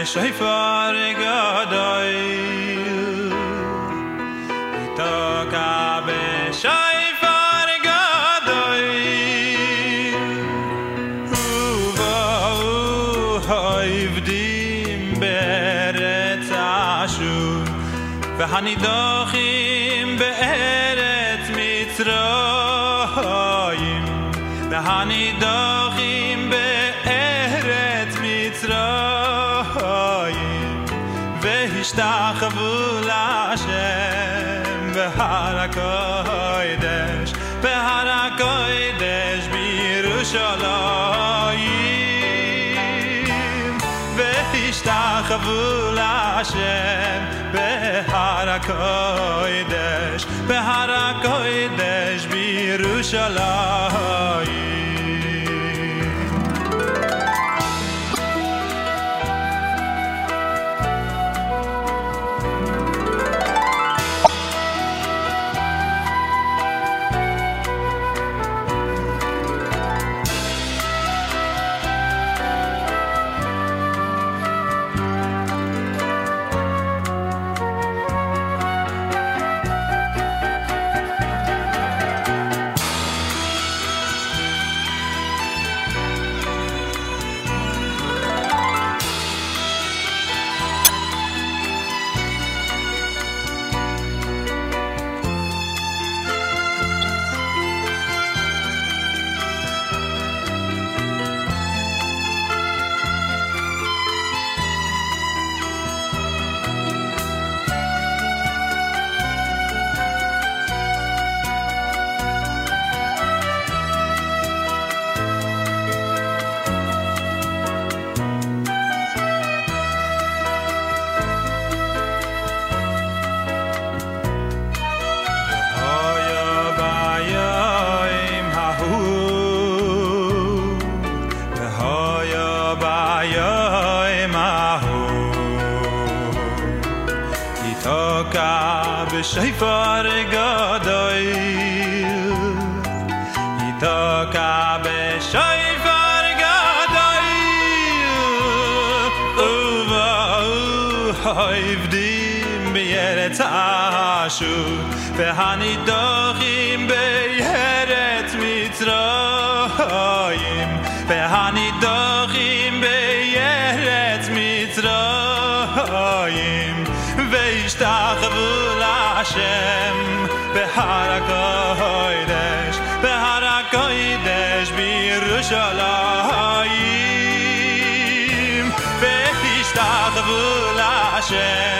בשופר גדול תוקע בשופר גדול ובאו העבדים בארץ אשור והנידוחים בארץ מצרים והנידוחים בארץ מצרים והשתחוו להשם בהר הקודש בירושלים והשתחוו להשם בהר הקודש בירושלים בשופר גדול יתוקע בשופר גדול ובאו העבדים בארץ אשור והנידוחים בארץ מצרים והנידוחים בארץ מצרים והשתחוו להשם בהר הקודש בירושלים והשתחוו להשם